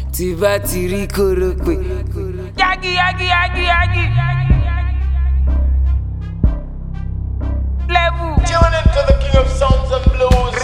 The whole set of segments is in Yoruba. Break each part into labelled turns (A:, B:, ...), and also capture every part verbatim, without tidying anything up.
A: tí bá ti rí kóró pé.
B: Yagi, yagi, yagi, yagi. Level.
C: Tune into the king of sounds and blues.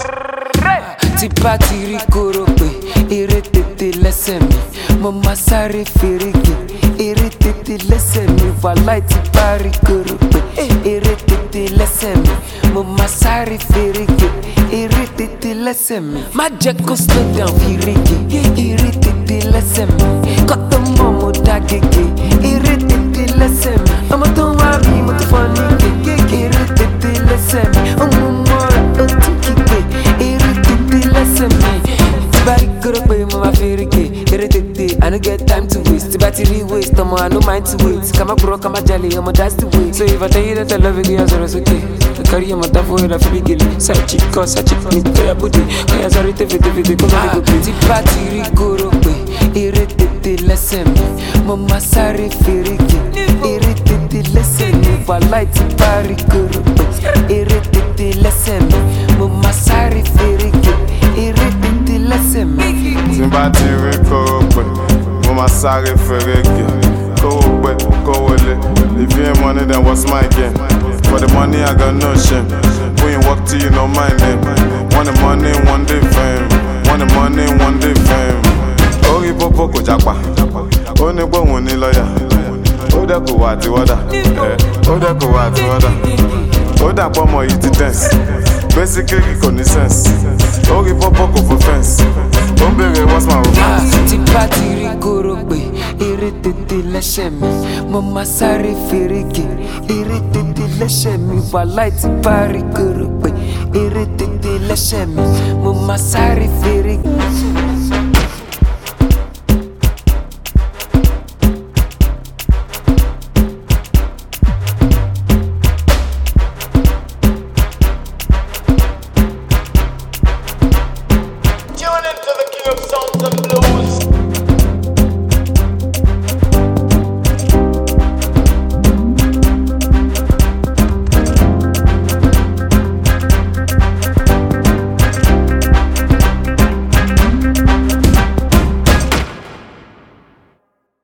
A: Tí bá ti rí kóró pé, eré tètè lẹ́sẹ̀ mi. Mo máa sáré fèrègè, eré tètè lẹ́sẹ̀ mi. Wàláì tí bá rí kóró pé, eré tètè lẹ́sẹ̀ mi. Mo máa sáré fèrègè, eré tètè lẹ́sẹ̀ mi. Má jẹ́ kó slow down fèrègè, eré tètè lẹ́sẹ̀ mi. Kọ́tọ́ mọ́ mo dá gègé, eré tètè lẹ́sẹ̀ mi. Ọmọ tó ń wá mi, mo ti fọ́ ní gègé, eré tètè lẹ́sẹ̀ mi. Ọmọ mọ́ra ó tún kígbe, eré tètè lẹ́sẹ̀ mi. Tí bá rí kóró pé mo máa fèrègè, eré tètè, I no get time to waste. Tí bá ti rí waste, ọmọ I no mind to wait. Ká má burọ́, ká má jalè, ọmọ that's the way. So if I tell you that I love you, girl, sọ̀rọ̀ sókè. I carry your matter for her, I feel gilly. Side chick, cause side chick, me to your booty. Oya sorry, tefe, tefe, te come and go play. Tí bá ti rí kóró pé, eré tètè lẹ́sẹ̀ mi. Mo máa sáré fèrègè, eré tètè lẹ́sẹ̀ mi. Wàláì tí bá rí kóró pé, eré tètè lẹ́sẹ̀ mi. Mo máa sáré fèrègè, eré tètè lẹ́sẹ̀ mi.
D: Tí n bá ti rí kóró pé, mo máa sáré fèrègè. Kówó pé, kówó lé. If you ain't money, then what's my game? For the money, I got no shame. When you walk till you know my name. Want the money, one day fame. Want the money, one day fame. Orí pópó kò jápa, ó ní gbóhùn ní lọ́yà. Ó dẹ̀ kò wá àti wọ́dà, ó dẹ̀ kò wá àti wọ́dà. Ó dà pọ̀ mọ́ yìí ti dance, basically kò ní sense. Orí pópó kò fò fence, ó ń béèrè what's my romance.
A: Tí bá ti rí kóró pé, eré tètè lẹ́sẹ̀ mi. Mo máa sáré fèrègè, eré tètè lẹ́sẹ̀ mi. Wàláì tí bá rí kóró pé, eré tètè lẹ́sẹ̀ mi. Mo máa sáré fèrègè.
C: Tune into the king of sounds and blues.